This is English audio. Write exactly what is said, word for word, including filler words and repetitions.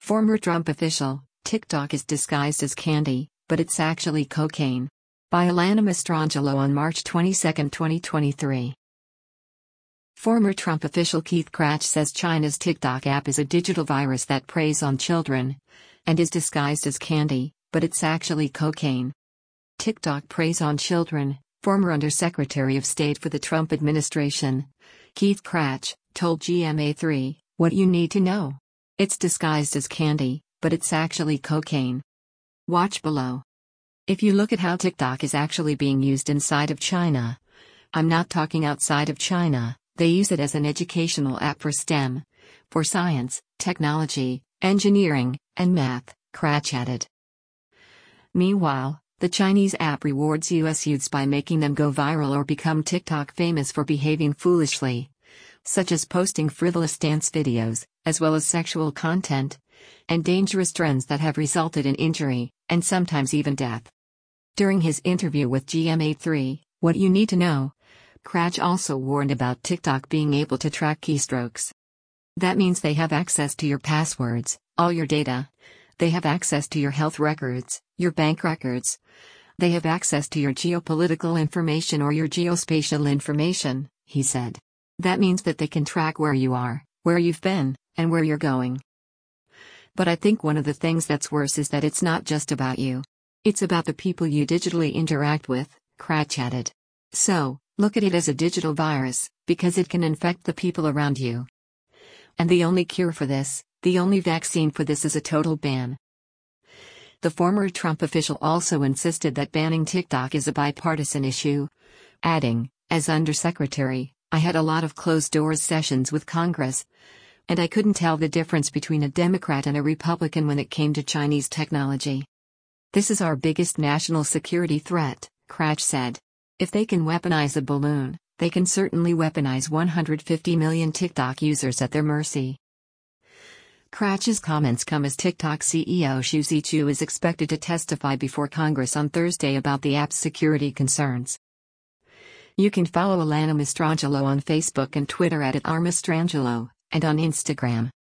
Former Trump official, TikTok is disguised as candy, but it's actually cocaine. By Alana Mastrangelo on March twenty-second, twenty twenty-three. Former Trump official Keith Krach says China's TikTok app is a digital virus that preys on children and is disguised as candy, but it's actually cocaine. TikTok preys on children, former Undersecretary of State for the Trump administration, Keith Krach, told G M A three, "What you need to know. It's disguised as candy, but it's actually cocaine." Watch below. If you look at how TikTok is actually being used inside of China, I'm not talking outside of China, they use it as an educational app for STEM, for science, technology, engineering, and math, Krach added. Meanwhile, the Chinese app rewards U S youths by making them go viral or become TikTok famous for behaving foolishly, such as posting frivolous dance videos, as well as sexual content, and dangerous trends that have resulted in injury, and sometimes even death. During his interview with G M A three, What You Need to Know, Krach also warned about TikTok being able to track keystrokes. That means they have access to your passwords, all your data. They have access to your health records, your bank records. They have access to your geopolitical information or your geospatial information, he said. That means that they can track where you are, where you've been, and where you're going. But I think one of the things that's worse is that it's not just about you. It's about the people you digitally interact with, Krach added. So, look at it as a digital virus, because it can infect the people around you. And the only cure for this, the only vaccine for this is a total ban. The former Trump official also insisted that banning TikTok is a bipartisan issue, adding, "As Undersecretary, I had a lot of closed-doors sessions with Congress, and I couldn't tell the difference between a Democrat and a Republican when it came to Chinese technology. This is our biggest national security threat," Krach said. "If they can weaponize a balloon, they can certainly weaponize one hundred fifty million TikTok users at their mercy." Krach's comments come as TikTok C E O Shou Zi Chew is expected to testify before Congress on Thursday about the app's security concerns. You can follow Alana Mastrangelo on Facebook and Twitter at, at r mastrangelo, and on Instagram.